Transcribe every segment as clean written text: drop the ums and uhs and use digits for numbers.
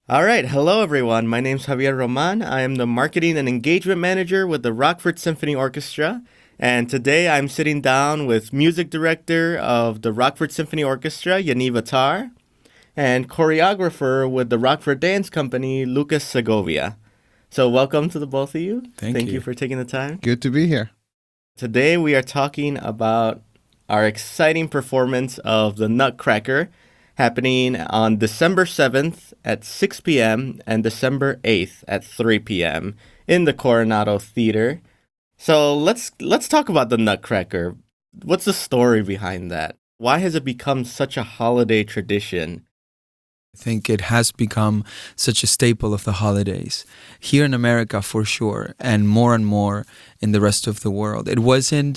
All right. Hello, everyone. My name's Javier Roman. I am the Marketing and Engagement Manager with the Rockford Symphony Orchestra. And today I'm sitting down with Music Director of the Rockford Symphony Orchestra, Yaniv Attar, and choreographer with the Rockford Dance Company, Lucas Segovia. So welcome to the both of you. Thank you you. for taking the time. Good to be here. Today we are talking about our exciting performance of The Nutcracker happening on December 7th at 6 p.m. and December 8th at 3 p.m. in the Coronado Theater. So let's talk about The Nutcracker. What's the story behind that? Why has it become such a holiday tradition? I think it has become such a staple of the holidays here in America for sure, and more in the rest of the world. It wasn't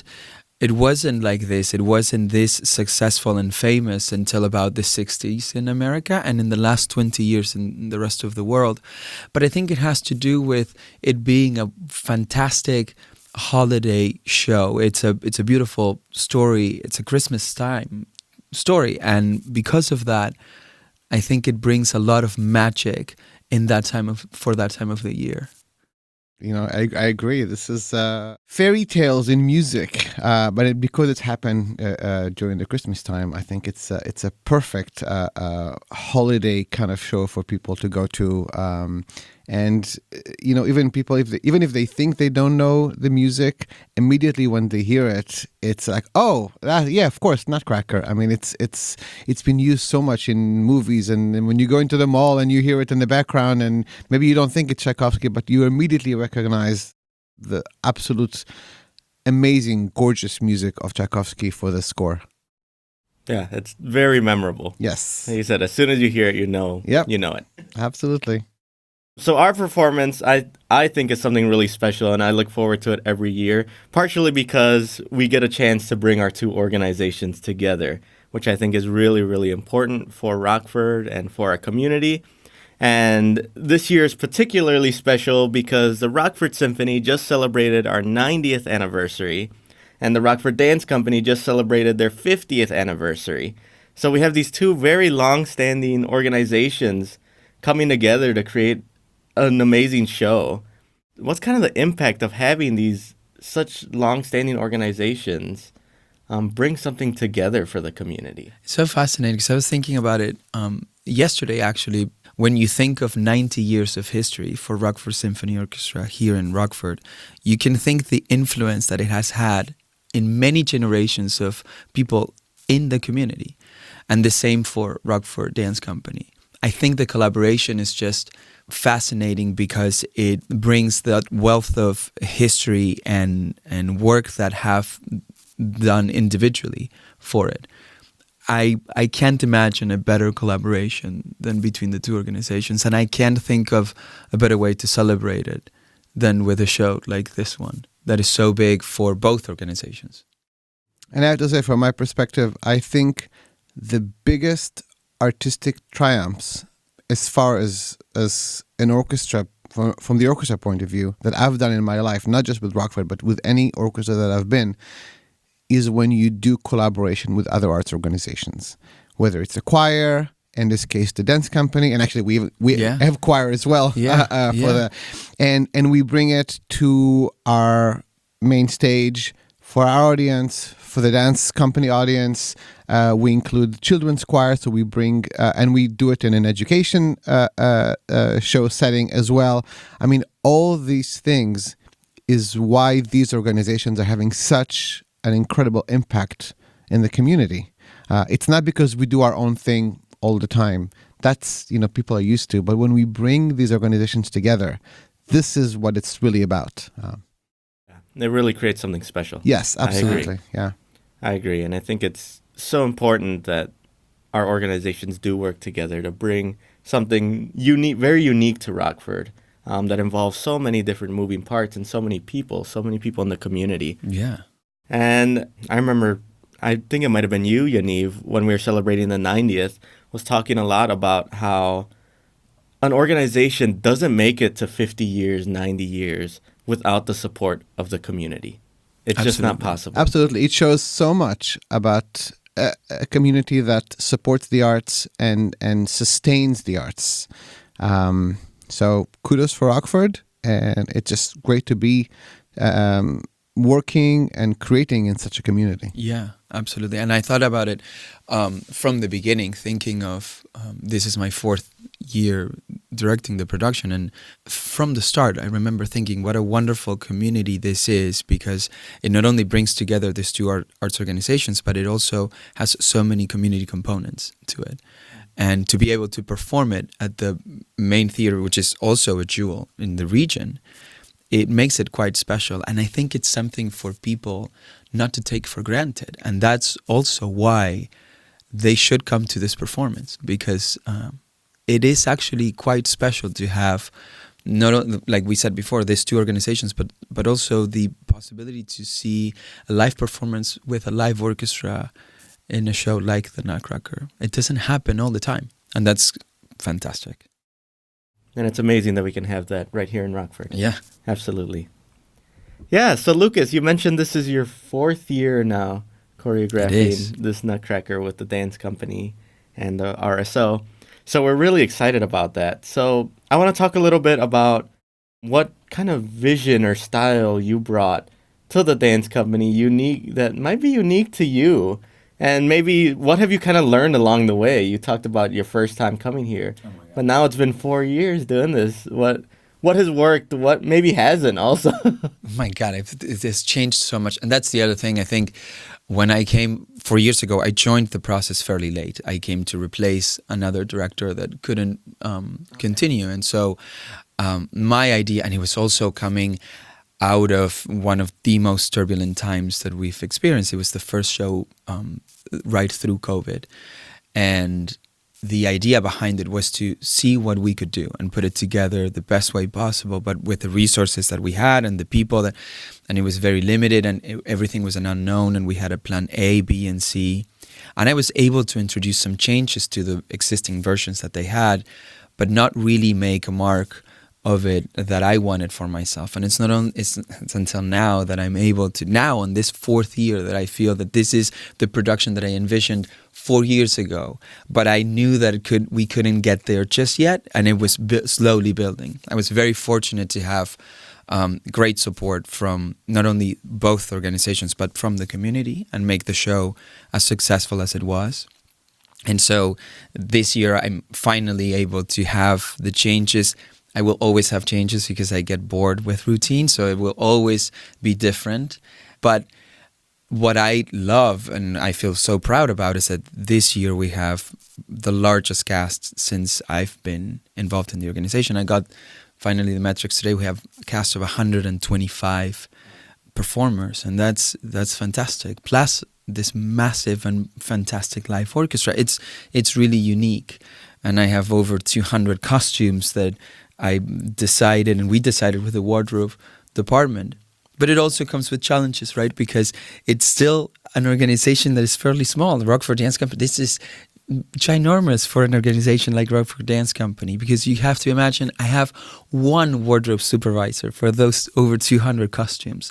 like this. It wasn't this successful and famous until about the 60s in America and in the last 20 years in the rest of the world. But I think it has to do with it being a fantastic holiday show. It's a beautiful story. It's a Christmas time story, and because of that, I think it brings a lot of magic for that time of the year. You know, I agree. This is fairy tales in music, but because it's happened during the Christmas time, I think it's a perfect holiday kind of show for people to go to. And you know, even people, even if they think they don't know the music, immediately when they hear it, it's like, oh, yeah, of course, Nutcracker. I mean, it's been used so much in movies, and when you go into the mall and you hear it in the background, and maybe you don't think it's Tchaikovsky, but you immediately recognize the absolute amazing, gorgeous music of Tchaikovsky for the score. Yeah, it's very memorable. Yes. Like you said, as soon as you hear it, you know it. Absolutely. So our performance, I think, is something really special, and I look forward to it every year, partially because we get a chance to bring our two organizations together, which I think is really, really important for Rockford and for our community. And this year is particularly special because the Rockford Symphony just celebrated our 90th anniversary, and the Rockford Dance Company just celebrated their 50th anniversary. So we have these two very long-standing organizations coming together to create an amazing show. What's kind of the impact of having these such long-standing organizations bring something together for the community? It's so fascinating because I was thinking about it yesterday, actually. When you think of 90 years of history for Rockford Symphony Orchestra here in Rockford, you can think the influence that it has had in many generations of people in the community. And the same for Rockford Dance Company. I think the collaboration is just fascinating because it brings that wealth of history and work that have done individually for it. I can't imagine a better collaboration than between the two organizations, and I can't think of a better way to celebrate it than with a show like this one that is so big for both organizations. And I have to say, from my perspective, I think the biggest artistic triumphs as far as an orchestra, from the orchestra point of view, that I've done in my life, not just with Rockford, but with any orchestra that I've been, is when you do collaboration with other arts organizations, whether it's a choir, in this case the dance company, and actually we have choir as well, and we bring it to our main stage for our audience, for the dance company audience. We include children's choir, so we bring and we do it in an education show setting as well. I mean, all these things is why these organizations are having such an incredible impact in the community. It's not because we do our own thing all the time. That's, people are used to. But when we bring these organizations together, this is what it's really about. It really creates something special. Yes, absolutely. I agree. And I think it's so important that our organizations do work together to bring something unique, very unique to Rockford, that involves so many different moving parts and so many people in the community. Yeah. And I remember, I think it might have been you, Yaniv, when we were celebrating the 90th, was talking a lot about how an organization doesn't make it to 50 years, 90 years without the support of the community. It's just not possible. Absolutely. It shows so much about a community that supports the arts and sustains the arts. So kudos for Rockford, and it's just great to be working and creating in such a community. Yeah, absolutely. And I thought about it from the beginning, thinking of this is my 4th year directing the production. And from the start, I remember thinking what a wonderful community this is, because it not only brings together these two arts organizations, but it also has so many community components to it. And to be able to perform it at the main theater, which is also a jewel in the region, it makes it quite special. And I think it's something for people not to take for granted. And that's also why they should come to this performance, because it is actually quite special to have, not only, like we said before, these two organizations, but also the possibility to see a live performance with a live orchestra in a show like the Nutcracker. It doesn't happen all the time, and that's fantastic. And it's amazing that we can have that right here in Rockford. Yeah. Absolutely. Yeah, so Lucas, you mentioned this is your 4th year now choreographing this Nutcracker with the dance company and the RSO. So we're really excited about that. So I want to talk a little bit about what kind of vision or style you brought to the dance company, unique, that might be unique to you. And maybe what have you kind of learned along the way? You talked about your first time coming here, but now it's been 4 years doing this. What has worked? What maybe hasn't also? My God, it has changed so much. And that's the other thing. I think when I came 4 years ago, I joined the process fairly late. I came to replace another director that couldn't continue. And so my idea, and it was also coming out of one of the most turbulent times that we've experienced. It was the first show right through COVID. And the idea behind it was to see what we could do and put it together the best way possible, but with the resources that we had and the people that, and it was very limited, and everything was an unknown, and we had a plan A, B, and C. And I was able to introduce some changes to the existing versions that they had, but not really make a mark of it that I wanted for myself. And it's until now that I'm able to, now on this 4th year, that I feel that this is the production that I envisioned 4 years ago. But I knew that we couldn't get there just yet, and it was slowly building. I was very fortunate to have great support from not only both organizations, but from the community, and make the show as successful as it was. And so this year I'm finally able to have the changes. I will always have changes because I get bored with routine, so it will always be different. But what I love and I feel so proud about is that this year we have the largest cast since I've been involved in the organization. I got finally the metrics today. We have a cast of 125 performers, and that's fantastic. Plus this massive and fantastic live orchestra. It's really unique. And I have over 200 costumes that we decided with the wardrobe department. But it also comes with challenges, right? Because it's still an organization that is fairly small. The Rockford Dance Company, this is ginormous for an organization like Rockford Dance Company, because you have to imagine I have one wardrobe supervisor for those over 200 costumes.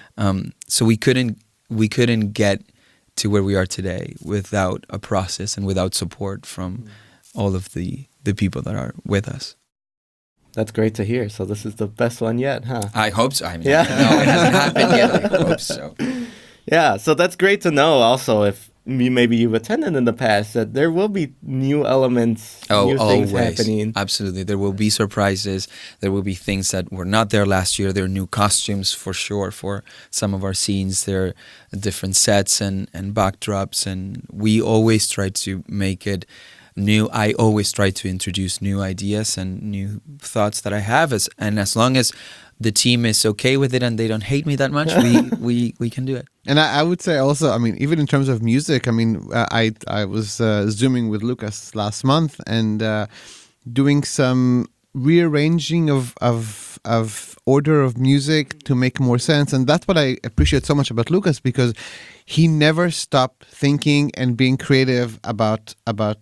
So we couldn't get to where we are today without a process and without support from all of the people that are with us. That's great to hear. So this is the best one yet, huh? I hope so. I mean, Yeah. no, it hasn't happened yet. I hope so. Yeah, so that's great to know also, if maybe you've attended in the past, that there will be new elements, new things happening. Absolutely. There will be surprises. There will be things that were not there last year. There are new costumes for sure for some of our scenes. There are different sets and backdrops, and we always try to make it new. I always try to introduce new ideas and new thoughts that I have, as long as the team is okay with it and they don't hate me that much, we can do it. And I would say also, I mean, even in terms of music, I mean, I was Zooming with Lucas last month and doing some rearranging of order of music to make more sense. And that's what I appreciate so much about Lucas, because he never stopped thinking and being creative about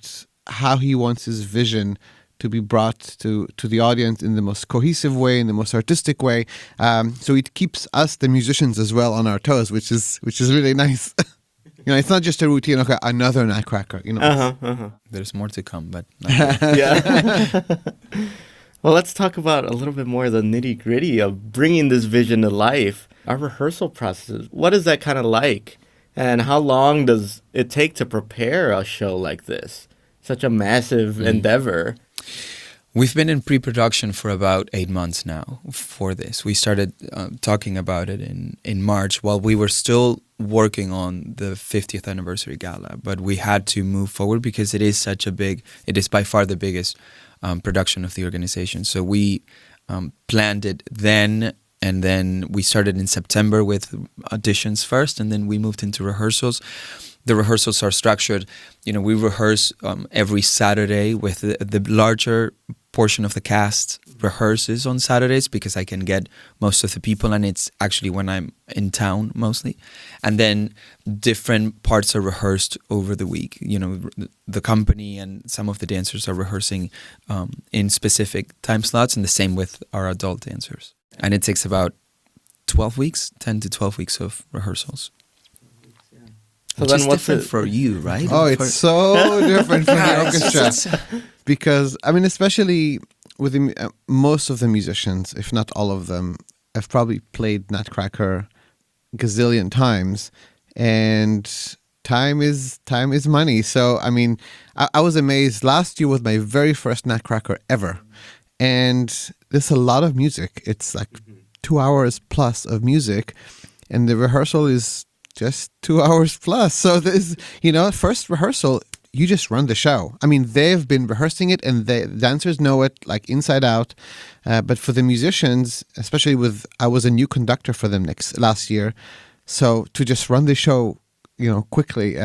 how he wants his vision to be brought to the audience in the most cohesive way, in the most artistic way. So it keeps us, the musicians, as well on our toes, which is really nice. it's not just a routine. Okay, another Nutcracker. There's more to come, but Yeah. Well, let's talk about a little bit more of the nitty gritty of bringing this vision to life. Our rehearsal process, what is that kind of like? And how long does it take to prepare a show like this? Such a massive endeavor. we've been in pre-production for about 8 months now for this. We started talking about it in March while we were still working on the 50th anniversary gala, but we had to move forward because it is by far the biggest production of the organization. So we planned it then, and then we started in September with auditions first, and then we moved into rehearsals. The rehearsals are structured, we rehearse every Saturday with the larger portion of the cast rehearses on Saturdays because I can get most of the people, and it's actually when I'm in town mostly. And then different parts are rehearsed over the week. The company and some of the dancers are rehearsing in specific time slots, and the same with our adult dancers. And it takes about 12 weeks, 10 to 12 weeks of rehearsals. So Which then is what's different it- for you, right? Oh, it's so different from the orchestra. orchestra. Because, especially with most of the musicians, if not all of them, have probably played Nutcracker gazillion times. And time is money. So, I was amazed. Last year was my very first Nutcracker ever. And there's a lot of music. It's like 2 hours plus of music. And the rehearsal is just 2 hours plus. So this, first rehearsal, you just run the show. They've been rehearsing it and the dancers know it like inside out. But for the musicians, especially I was a new conductor for them last year. So to just run the show, quickly,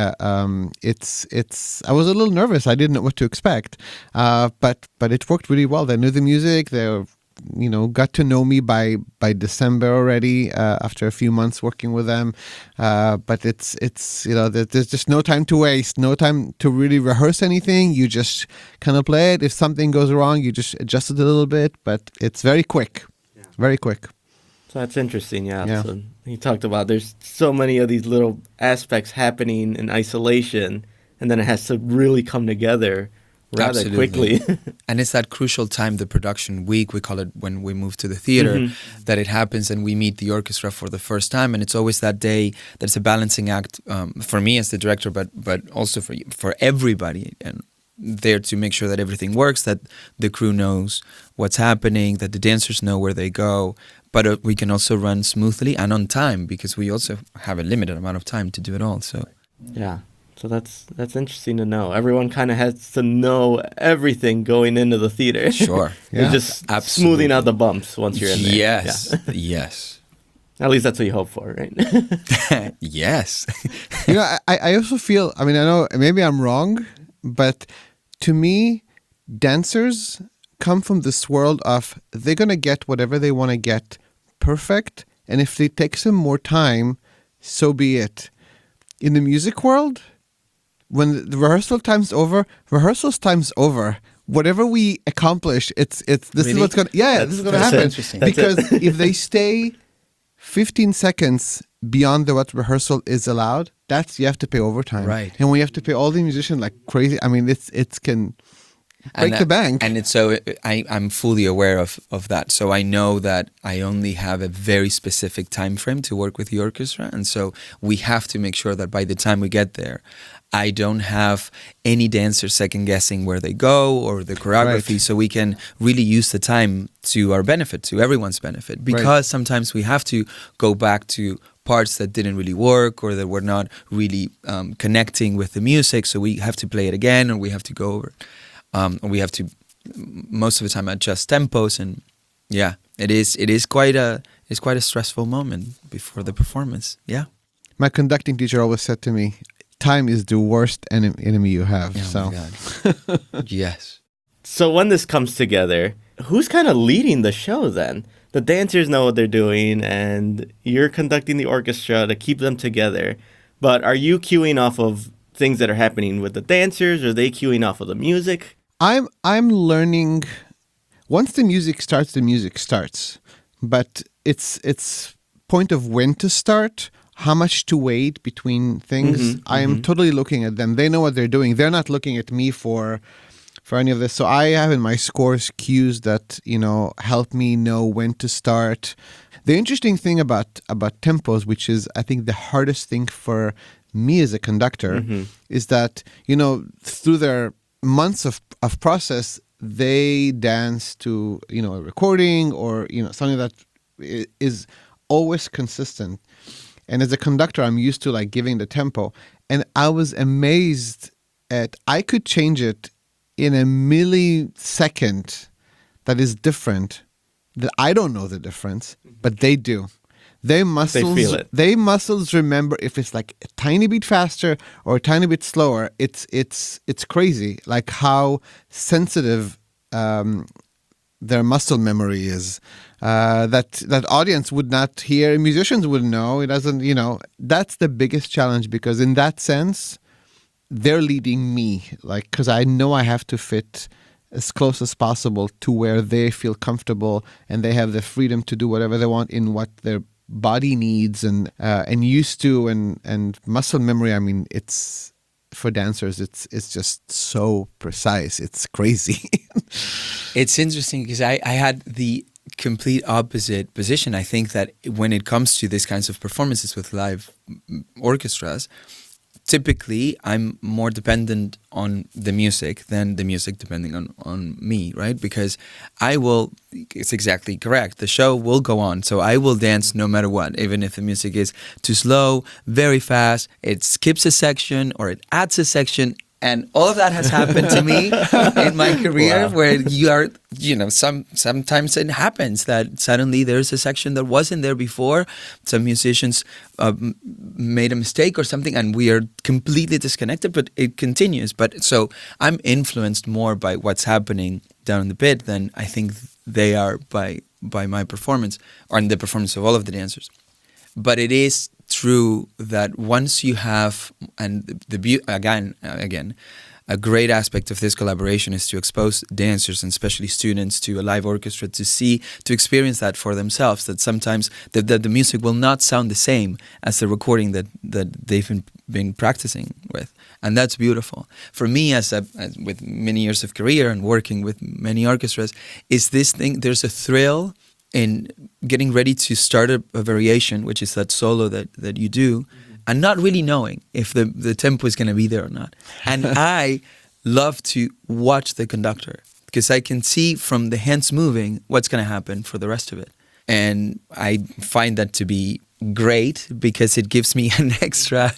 it's. I was a little nervous. I didn't know what to expect. But it worked really well. They knew the music. They got to know me by December already, after a few months working with them. But it's there's just no time to waste, no time to really rehearse anything. You just kind of play it. If something goes wrong, you just adjust it a little bit, but it's very quick, very quick. So that's interesting, yeah. Yeah. So he talked about there's so many of these little aspects happening in isolation, and then it has to really come together rather Absolutely. quickly. And it's that crucial time, the production week, we call it, when we move to the theater, that it happens and we meet the orchestra for the first time. And it's always that day that's a balancing act for me as the director, but also for everybody. And there to make sure that everything works, that the crew knows what's happening, that the dancers know where they go. But we can also run smoothly and on time because we also have a limited amount of time to do it all. So Yeah. So that's interesting to know. Everyone kind of has to know everything going into the theater. sure. You're Yeah. just Absolutely. smoothing out the bumps once you're in there. Yes. Yeah. Yes. At least that's what you hope for, right? Yes. I also feel, I know maybe I'm wrong, but to me, dancers come from this world of they're going to get whatever they want to get perfect. And if it takes them more time, so be it. In the music world, when the rehearsal's time's over. Whatever we accomplish, this Really? is what's going to, this is going to That's happen. interesting. That's Because it. if they stay 15 seconds beyond what rehearsal is allowed, you have to pay overtime. Right. And when you have to pay all the musicians like crazy, it can break the bank. And it's so I'm fully aware of that. So I know that I only have a very specific time frame to work with the orchestra, and so we have to make sure that by the time we get there, I don't have any dancers second guessing where they go or the choreography. Right. So we can really use the time to our benefit, to everyone's benefit, because sometimes we have to go back to parts that didn't really work or that were not really connecting with the music. So we have to play it again, or we have to go over it. We have to most of the time adjust tempos, and it is quite a stressful moment before the performance. Yeah. My conducting teacher always said to me, time is the worst enemy you have. Oh so my God. Yes. So when this comes together, who's kind of leading the show then? The dancers know what they're doing, and you're conducting the orchestra to keep them together. But are you cueing off of things that are happening with the dancers, or are they cueing off of the music? I'm learning. Once the music starts, the music starts. But it's point of when to start, how much to wait between things. I am totally looking at them. They know what they're doing. They're not looking at me for any of this. So I have in my scores cues that, help me know when to start. The interesting thing about tempos, which is I think the hardest thing for me as a conductor, is that, through their months of process, they dance to, a recording or, something that is always consistent. And as a conductor, I'm used to giving the tempo. And I was amazed at, I could change it in a millisecond that is different, that I don't know the difference, but they do. They feel it. They muscles remember if it's a tiny bit faster or a tiny bit slower. It's crazy, how sensitive their muscle memory is. That audience would not hear, musicians wouldn't know. It doesn't, that's the biggest challenge, because in that sense, they're leading me, because I know I have to fit as close as possible to where they feel comfortable and they have the freedom to do whatever they want in what their body needs and used to, and muscle memory. I mean, it's, for dancers, it's just so precise. It's crazy. It's interesting because I had the complete opposite position. I think that when it comes to these kinds of performances with live orchestras, typically I'm more dependent on the music than the music depending on me, right? Because it's exactly correct. The show will go on, so I will dance no matter what, even if the music is too slow, very fast, it skips a section or it adds a section. And all of that has happened to me in my career. Wow. Where you are, sometimes it happens that suddenly there's a section that wasn't there before. Some musicians made a mistake or something, and we are completely disconnected, but it continues. But so I'm influenced more by what's happening down in the pit than I think they are by my performance or in the performance of all of the dancers. But it is true that once you have, and again, a great aspect of this collaboration is to expose dancers and especially students to a live orchestra to experience that for themselves, that sometimes the music will not sound the same as the recording that they've been practicing with. And that's beautiful. For me, as with many years of career and working with many orchestras, is this thing, there's a thrill in getting ready to start a variation, which is that solo that you do, and not really knowing if the tempo is going to be there or not. And I love to watch the conductor because I can see from the hands moving what's going to happen for the rest of it. And I find that to be great because it gives me an extra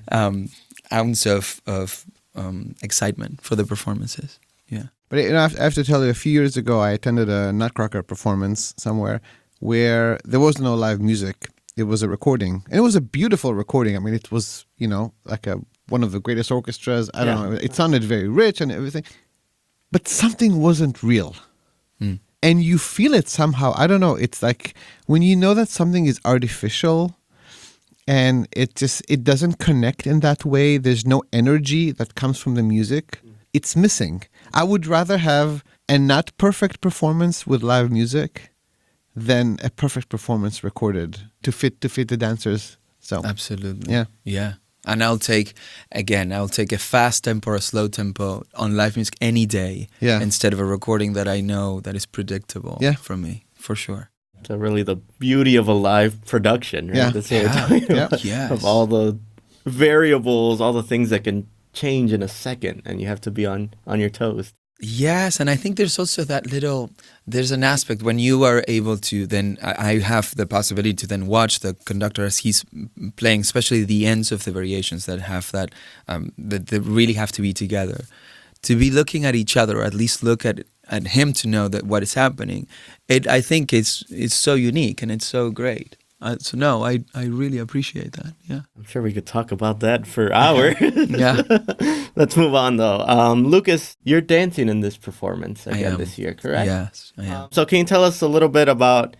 ounce of excitement for the performances. Yeah. But I have to tell you, a few years ago, I attended a Nutcracker performance somewhere where there was no live music. It was a recording, and it was a beautiful recording. I mean, it was, one of the greatest orchestras. I don't know. It sounded very rich and everything, but something wasn't real. And you feel it somehow. I don't know. It's like when you know that something is artificial and it doesn't connect in that way. There's no energy that comes from the music. It's missing. I would rather have a not perfect performance with live music than a perfect performance recorded to fit the dancers. So absolutely, yeah. And I'll take a fast tempo or a slow tempo on live music any day, instead of a recording that I know that is predictable from me, for sure. So really the beauty of a live production, right? Yeah. That's what we're talking about. Yes. Of all the variables, all the things that can change in a second, and you have to be on your toes. Yes, and I think there's also there's an aspect when you are able to then, I have the possibility to then watch the conductor as he's playing, especially the ends of the variations that have that they really have to be together. To be looking at each other, or at least look at him to know that what is happening, I think it's so unique and it's so great. I really appreciate that. Yeah, I'm sure we could talk about that for hours. Yeah. Let's move on though. Lucas, you're dancing in this performance again this year, correct? Yes, I am. So can you tell us a little bit about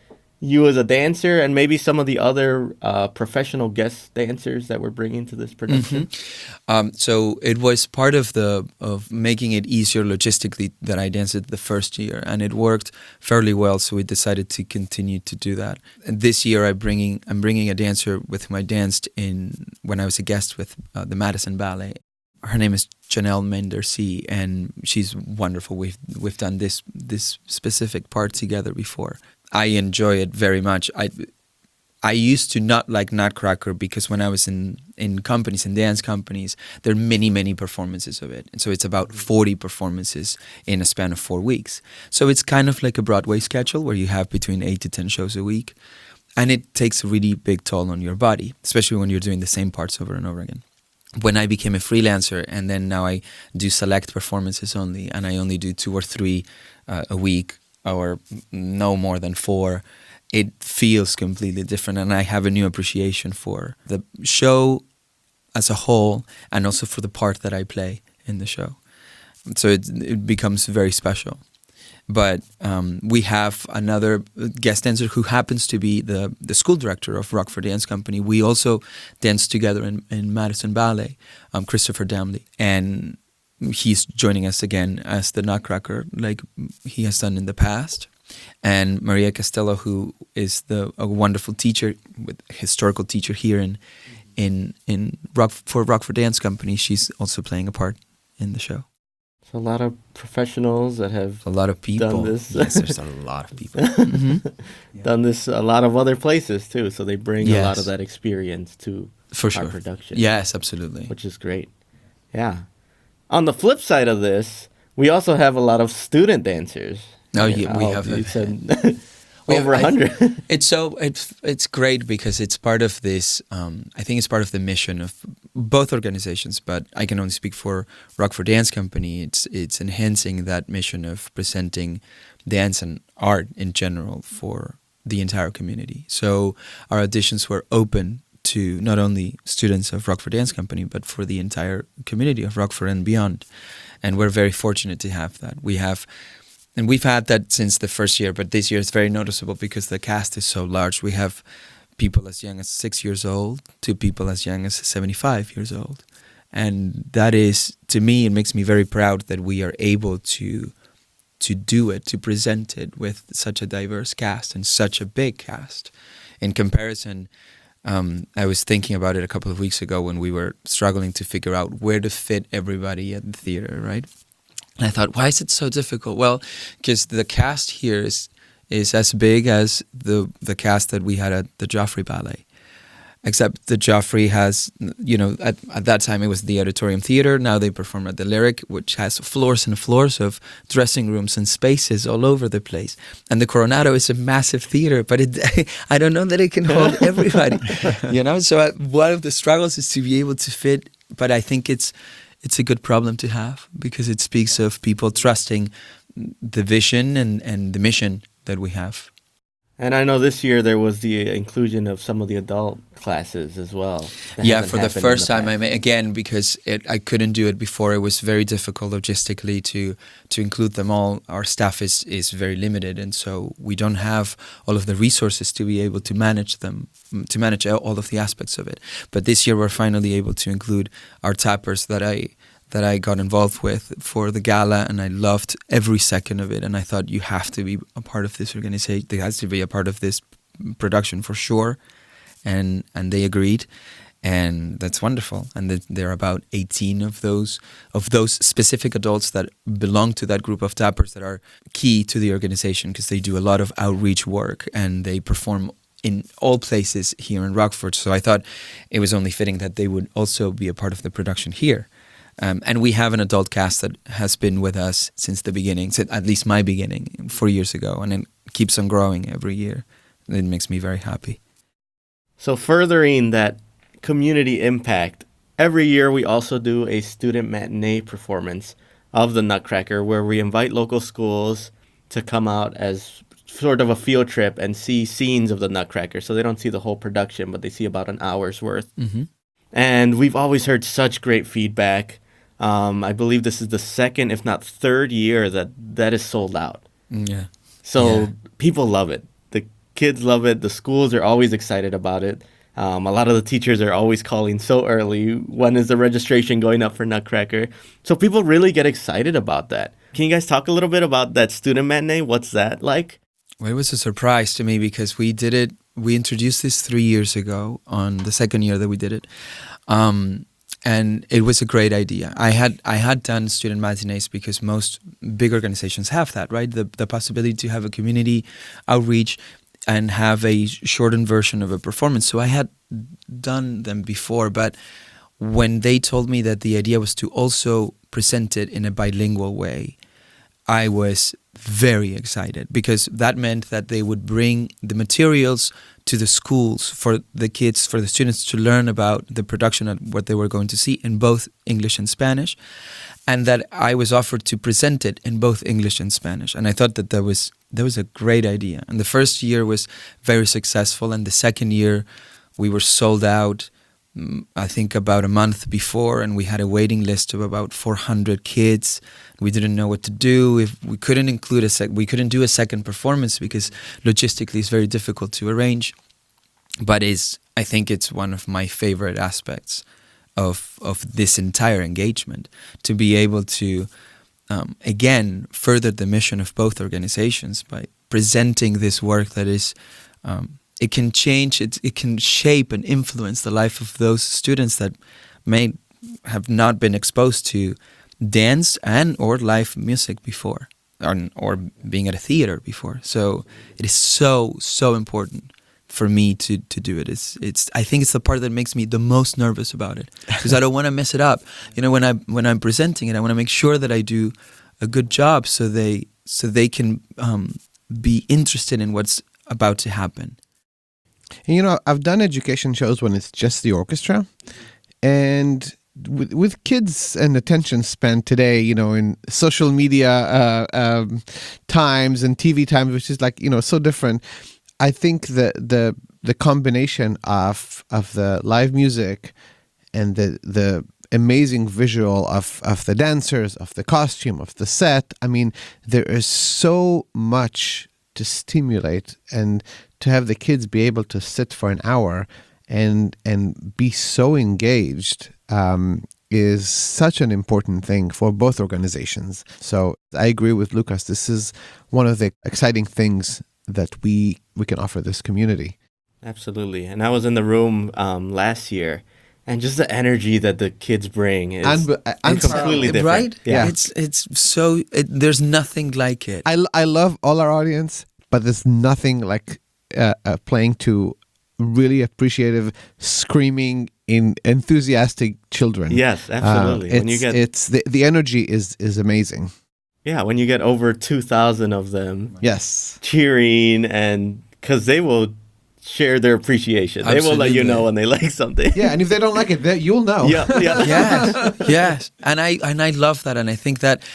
you as a dancer and maybe some of the other professional guest dancers that we're bringing to this production? So it was part of making it easier logistically that I danced it the first year, and it worked fairly well. So we decided to continue to do that. And this year, I'm bringing a dancer with whom I danced when I was a guest with the Madison Ballet. Her name is Janelle Mendercy, and she's wonderful. We've done this specific part together before. I enjoy it very much. I used to not like Nutcracker because when I was in companies, in dance companies, there are many performances of it. And so it's about 40 performances in a span of 4 weeks. So it's kind of like a Broadway schedule where you have between 8 to 10 shows a week. And it takes a really big toll on your body, especially when you're doing the same parts over and over again. When I became a freelancer, and then now I do select performances only, and I only do 2 or 3 a week, or no more than 4, it feels completely different, and I have a new appreciation for the show as a whole, and also for the part that I play in the show. So it becomes very special. But we have another guest dancer who happens to be the school director of Rockford Dance Company. We also danced together in Madison Ballet, Christopher Damley. And he's joining us again as the Nutcracker, like he has done in the past. And Maria Castello, who is a wonderful teacher, historical teacher here for Rockford Dance Company, she's also playing a part in the show. A lot of professionals that have a lot of people done this. Yes, there's a lot of people. Done this a lot of other places too, so they bring a lot of that experience to our production. Yes, absolutely. Which is great. Yeah. On the flip side of this, we also have a lot of student dancers. Oh yeah, we have. You said over 100. It's great because it's part of this. I think it's part of the mission of both organizations, but I can only speak for Rockford Dance Company. It's enhancing that mission of presenting dance and art in general for the entire community. So our auditions were open to not only students of Rockford Dance Company, but for the entire community of Rockford and beyond. And we're very fortunate to have that. And we've had that since the first year, but this year it's very noticeable because the cast is so large. We have people as young as 6 years old to people as young as 75 years old. And that is, to me, it makes me very proud that we are able to do it, to present it with such a diverse cast and such a big cast. In comparison, I was thinking about it a couple of weeks ago when we were struggling to figure out where to fit everybody at the theater, right? And I thought, why is it so difficult? Well, because the cast here is as big as the cast that we had at the Joffrey Ballet. Except the Joffrey has, at that time it was the Auditorium Theater. Now they perform at the Lyric, which has floors and floors of dressing rooms and spaces all over the place. And the Coronado is a massive theater, but I don't know that it can hold everybody. So one of the struggles is to be able to fit, but I think it's a good problem to have because it speaks of people trusting the vision and the mission that we have. And I know this year there was the inclusion of some of the adult classes as well. Yeah, for the first time, again, because I couldn't do it before. It was very difficult logistically to include them all. Our staff is very limited, and so we don't have all of the resources to be able to manage them, to manage all of the aspects of it. But this year we're finally able to include our tappers that I got involved with for the gala, and I loved every second of it. And I thought, you have to be a part of this organization. There has to be a part of this production for sure. And they agreed, and that's wonderful. And there are about 18 of those specific adults that belong to that group of tappers that are key to the organization because they do a lot of outreach work and they perform in all places here in Rockford. So I thought it was only fitting that they would also be a part of the production here. And we have an adult cast that has been with us since the beginning, at least my beginning, 4 years ago, and it keeps on growing every year. It makes me very happy. So furthering that community impact, every year we also do a student matinee performance of the Nutcracker where we invite local schools to come out as sort of a field trip and see scenes of the Nutcracker. So they don't see the whole production, but they see about an hour's worth. Mm-hmm. And we've always heard such great feedback. I believe this is the second, if not third year that is sold out. Yeah. So people love it. The kids love it. The schools are always excited about it. A lot of the teachers are always calling so early. When is the registration going up for Nutcracker? So people really get excited about that. Can you guys talk a little bit about that student matinee? What's that like? Well, it was a surprise to me because we introduced this 3 years ago on the second year that we did it. And it was a great idea. I had done student matinees because most big organizations have that, right? The possibility to have a community outreach and have a shortened version of a performance. So I had done them before, but when they told me that the idea was to also present it in a bilingual way, I was very excited because that meant that they would bring the materials to the schools for the kids, for the students to learn about the production and what they were going to see in both English and Spanish, and that I was offered to present it in both English and Spanish. And I thought that that was a great idea. And the first year was very successful, and the second year we were sold out, I think about a month before, and we had a waiting list of about 400 kids. We didn't know what to do. If we couldn't include we couldn't do a second performance because logistically it's very difficult to arrange. But I think it's one of my favorite aspects of this entire engagement, to be able to again further the mission of both organizations by presenting this work that is. It can change, it can shape and influence the life of those students that may have not been exposed to dance and or live music before, or being at a theater before. So it is so important for me to do it. I think it's the part that makes me the most nervous about it, because I don't want to mess it up. When I'm presenting it, I want to make sure that I do a good job so they can be interested in what's about to happen. And, I've done education shows when it's just the orchestra, and with kids and attention span today, in social media times and TV times, which is so different. I think the combination of the live music and the amazing visual of the dancers, of the costume, of the set. I mean, there is so much to stimulate, and to have the kids be able to sit for an hour and be so engaged is such an important thing for both organizations. So I agree with Lucas. This is one of the exciting things that we can offer this community. Absolutely. And I was in the room last year, and just the energy that the kids bring is completely different. Right? Yeah. It's so, there's nothing like it. I love all our audience, but there's nothing like playing to really appreciative, screaming, enthusiastic children. Yes, absolutely. The energy is amazing. Yeah, when you get over 2,000 of them, yes, cheering, and because they will share their appreciation. Absolutely. They will let you know when they like something. Yeah, and if they don't like it, you'll know. Yeah. Yes, and I love that, and I think that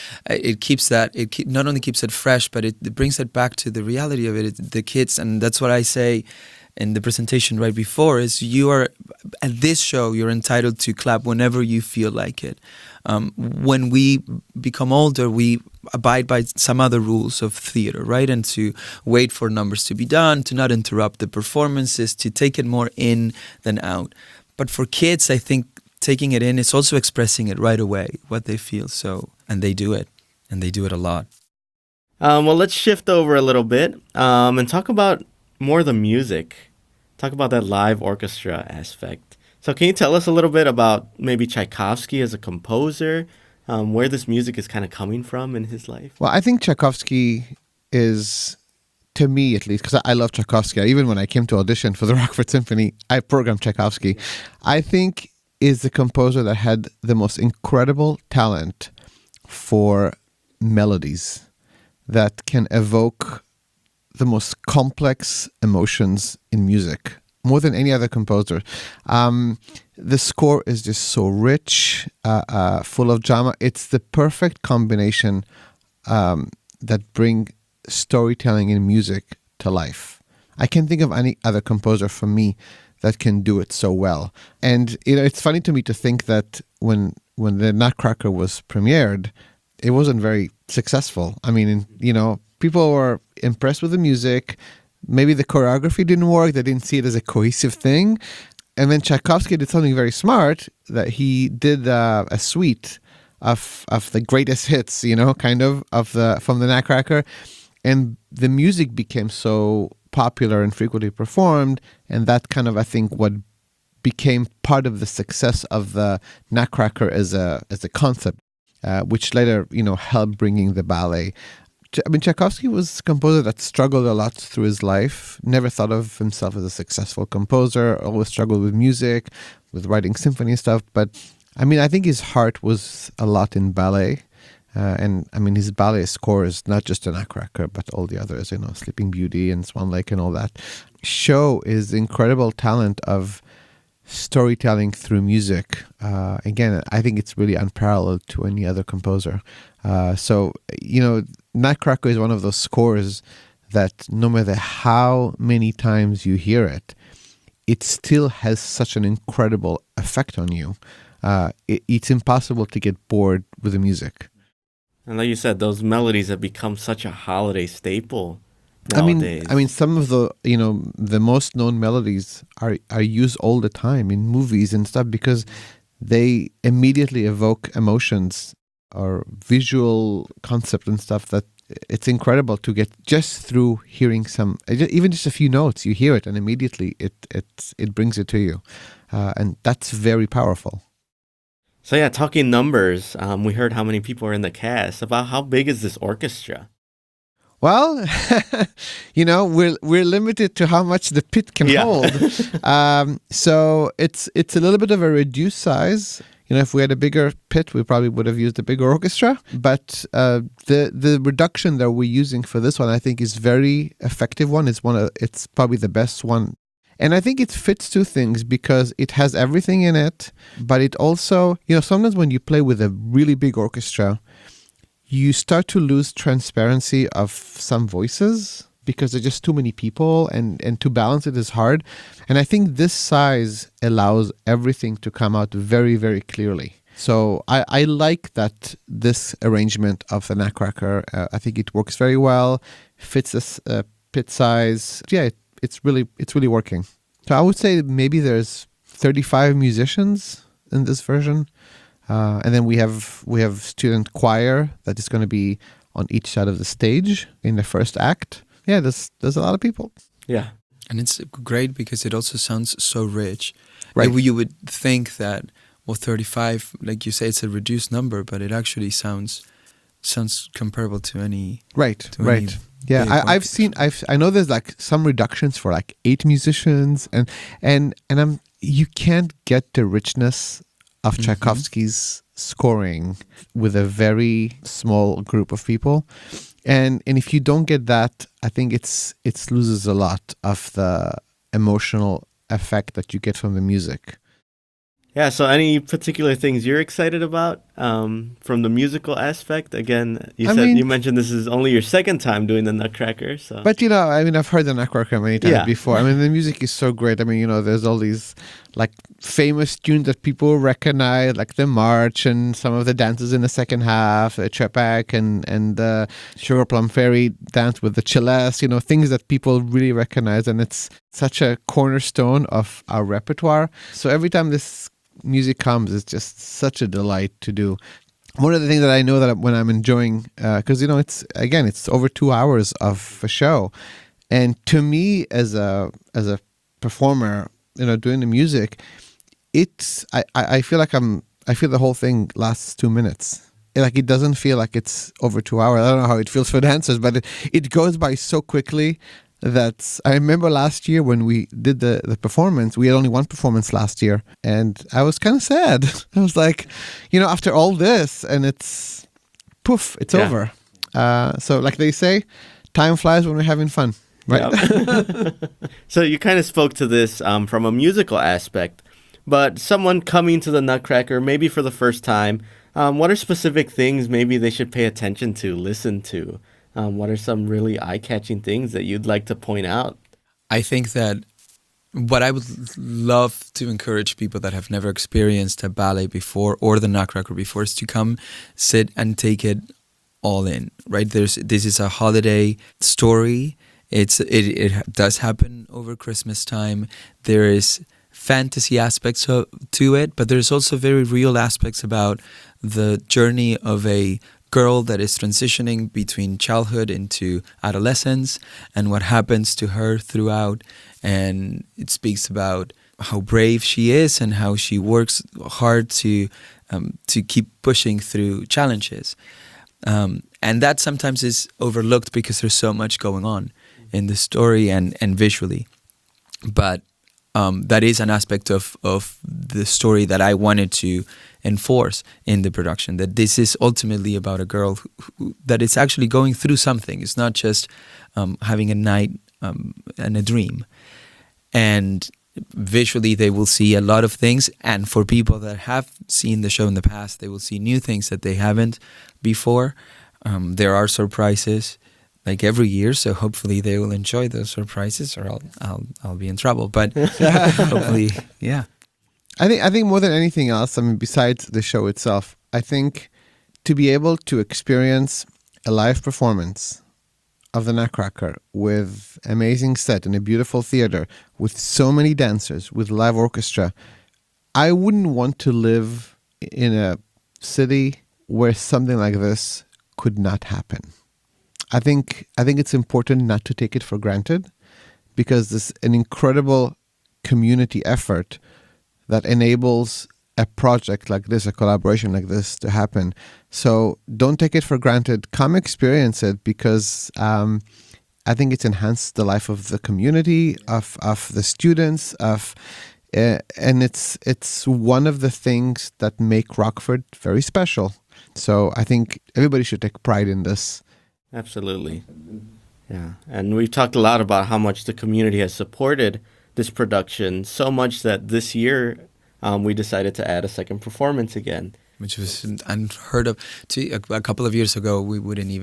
not only keeps it fresh, but it brings it back to the reality of it. The kids, and that's what I say in the presentation right before, is you are at this show, you're entitled to clap whenever you feel like it. When we become older, we abide by some other rules of theater, right? And to wait for numbers to be done, to not interrupt the performances, to take it more in than out. But for kids, I think taking it in is also expressing it right away, what they feel. So, and they do it a lot. Well, let's shift over a little bit and talk about more the music. Talk about that live orchestra aspect. So can you tell us a little bit about maybe Tchaikovsky as a composer, where this music is kind of coming from in his life? Well, I think Tchaikovsky is, to me at least, because I love Tchaikovsky. Even when I came to audition for the Rockford Symphony, I programmed Tchaikovsky. I think is the composer that had the most incredible talent for melodies that can evoke the most complex emotions in music, more than any other composer. The score is just so rich, full of drama. It's the perfect combination that bring storytelling in music to life. I can't think of any other composer for me that can do it so well. And it's funny to me to think that when the Nutcracker was premiered, it wasn't very successful. I mean, people were impressed with the music. maybe the choreography didn't work. They didn't see it as a cohesive thing. And then Tchaikovsky did something very smart, that he did a suite of the greatest hits, kind of from the Nutcracker, and the music became so popular and frequently performed, and that kind of, I think, what became part of the success of the Nutcracker as a concept, which later helped bringing the ballet. I mean, Tchaikovsky was a composer that struggled a lot through his life, never thought of himself as a successful composer, always struggled with music, with writing symphony stuff. But I mean, I think his heart was a lot in ballet. And I mean, his ballet score is not just a Nutcracker, but all the others, Sleeping Beauty and Swan Lake and all that, show his incredible talent of storytelling through music. Again, I think it's really unparalleled to any other composer. So, Nutcracker is one of those scores that no matter how many times you hear it, it still has such an incredible effect on you. It's impossible to get bored with the music. And like you said, those melodies have become such a holiday staple nowadays. I mean, some of the the most known melodies are used all the time in movies and stuff because they immediately evoke emotions or visual concept and stuff that it's incredible to get just through hearing even just a few notes. You hear it and immediately it brings it to you, and that's very powerful. So yeah, talking numbers, we heard how many people are in the cast. About how big is this orchestra? Well, we're limited to how much the pit can hold. So it's a little bit of a reduced size. If we had a bigger pit, we probably would have used a bigger orchestra. But the reduction that we're using for this one, I think, is very effective one. It's probably the best one. And I think it fits two things because it has everything in it, but it also, sometimes when you play with a really big orchestra, you start to lose transparency of some voices because there's just too many people and to balance it is hard. And I think this size allows everything to come out very, very clearly. So I like that this arrangement of the Nutcracker. I think it works very well, fits this pit size. Yeah, it's really working. So I would say maybe there's 35 musicians in this version. And then we have student choir that is going to be on each side of the stage in the first act. Yeah, there's a lot of people. Yeah. And it's great because it also sounds so rich. Right. You would think that, 35, like you say, it's a reduced number, but it actually sounds comparable to any... Right. Yeah, I know there's like some reductions for like 8 musicians and you can't get the richness of Tchaikovsky's scoring with a very small group of people. And if you don't get that, I think it loses a lot of the emotional effect that you get from the music. Yeah, so any particular things you're excited about from the musical aspect? Again, you mentioned this is only your second time doing the Nutcracker. So. But, I've heard the Nutcracker many times before. I mean, the music is so great. I mean, there's all these like famous tunes that people recognize, like the march and some of the dances in the second half, Trepak and the Sugar Plum Fairy dance with the celeste, things that people really recognize. And it's such a cornerstone of our repertoire. So every time this music comes, it's just such a delight to do. One of the things that I know that when I'm enjoying, because it's over 2 hours of a show, and to me as a performer, doing the music, I feel like I feel the whole thing lasts 2 minutes. Like it doesn't feel like it's over 2 hours. I don't know how it feels for dancers, but it goes by so quickly. I remember last year when we did the performance, we had only one performance last year, and I was kind of sad. I was like, after all this, and it's over. So like they say, time flies when we're having fun, right? Yep. So you kind of spoke to this from a musical aspect, but someone coming to the Nutcracker, maybe for the first time, what are specific things maybe they should pay attention to, listen to? What are some really eye-catching things that you'd like to point out? I think that what I would love to encourage people that have never experienced a ballet before or the Nutcracker before is to come, sit and take it all in, right? This is a holiday story, It does happen over Christmas time. There is fantasy aspects to it, but there's also very real aspects about the journey of a girl that is transitioning between childhood into adolescence and what happens to her throughout. And it speaks about how brave she is and how she works hard to keep pushing through challenges. And that sometimes is overlooked because there's so much going on in the story and visually. But that is an aspect of the story that I wanted to enforce in the production, that this is ultimately about a girl that is actually going through something. It's not just having a night and a dream. And visually they will see a lot of things, and for people that have seen the show in the past, they will see new things that they haven't before. There are surprises like every year, so hopefully they will enjoy those surprises, or I'll be in trouble. But hopefully, yeah. I think more than anything else, I mean, besides the show itself, I think to be able to experience a live performance of the Nutcracker with amazing set in a beautiful theater with so many dancers, with live orchestra, I wouldn't want to live in a city where something like this could not happen. I think it's important not to take it for granted, because there's an incredible community effort that enables a project like this, a collaboration like this to happen. So don't take it for granted. Come experience it, because I think it's enhanced the life of the community, of the students, and it's one of the things that make Rockford very special. So I think everybody should take pride in this. Absolutely. Yeah. And we've talked a lot about how much the community has supported this production, so much that this year we decided to add a second performance again. Which was unheard of. A couple of years ago, we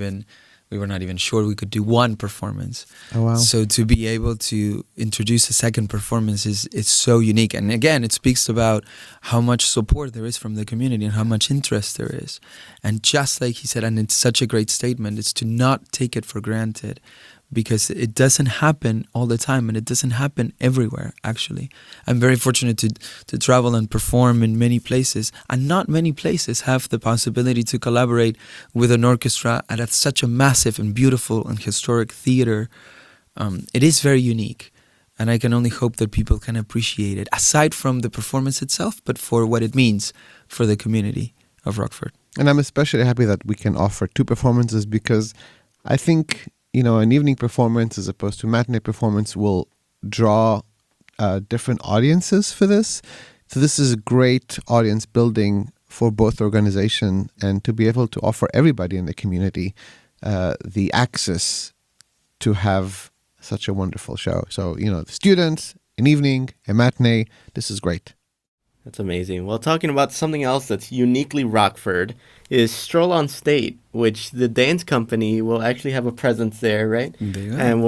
were not even sure we could do one performance. Oh, wow. So to be able to introduce a second performance is so unique. And again, it speaks about how much support there is from the community and how much interest there is. And just like he said, and it's such a great statement, it's to not take it for granted, because it doesn't happen all the time, and it doesn't happen everywhere, actually. I'm very fortunate to travel and perform in many places, and not many places have the possibility to collaborate with an orchestra at such a massive and beautiful and historic theater. It is very unique, and I can only hope that people can appreciate it, aside from the performance itself, but for what it means for the community of Rockford. And I'm especially happy that we can offer two performances, because I think, an evening performance as opposed to matinee performance will draw different audiences for this. So this is a great audience building for both organizations, and to be able to offer everybody in the community the access to have such a wonderful show. So, the students, an evening, a matinee, this is great. That's amazing. Well, talking about something else that's uniquely Rockford is Stroll on State, which the dance company will actually have a presence there, right? They are. And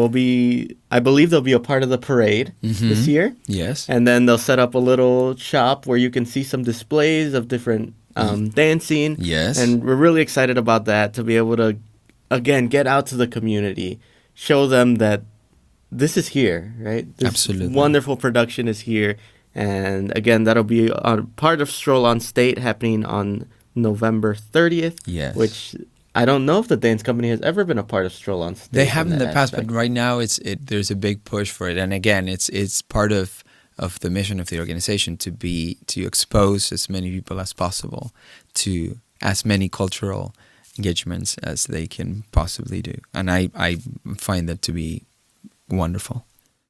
I believe they'll be a part of the parade this year. Yes. And then they'll set up a little shop where you can see some displays of different dancing. Yes. And we're really excited about that, to be able to, again, get out to the community, show them that this is here, right? This Absolutely. wonderful production is here. And again, that'll be a part of Stroll on State, happening on November 30th. Yes. Which I don't know if the dance company has ever been a part of Stroll on State. They have in the that past, aspect. but right now there's a big push for it. And again, it's part of the mission of the organization to expose as many people as possible to as many cultural engagements as they can possibly do. And I find that to be wonderful.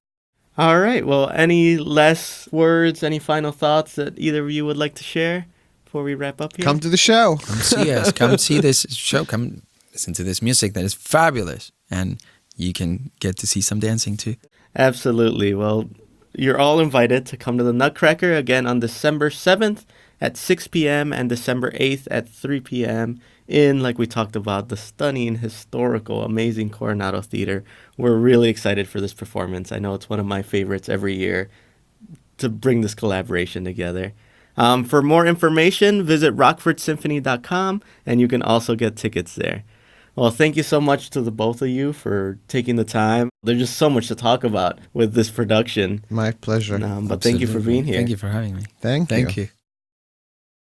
All right. Well, any last words, any final thoughts that either of you would like to share before we wrap up here? Come to the show. Come see us. Come see this show. Come listen to this music that is fabulous. And you can get to see some dancing too. Absolutely. Well, you're all invited to come to the Nutcracker again on December 7th at 6 p.m. and December 8th at 3 p.m. in, like we talked about, the stunning, historical, amazing Coronado Theater. We're really excited for this performance. I know it's one of my favorites every year to bring this collaboration together. For more information, visit rockfordsymphony.com, and you can also get tickets there. Well, thank you so much to the both of you for taking the time. There's just so much to talk about with this production. My pleasure. But thank you for being here. Thank you for having me. Thank you. Thank you.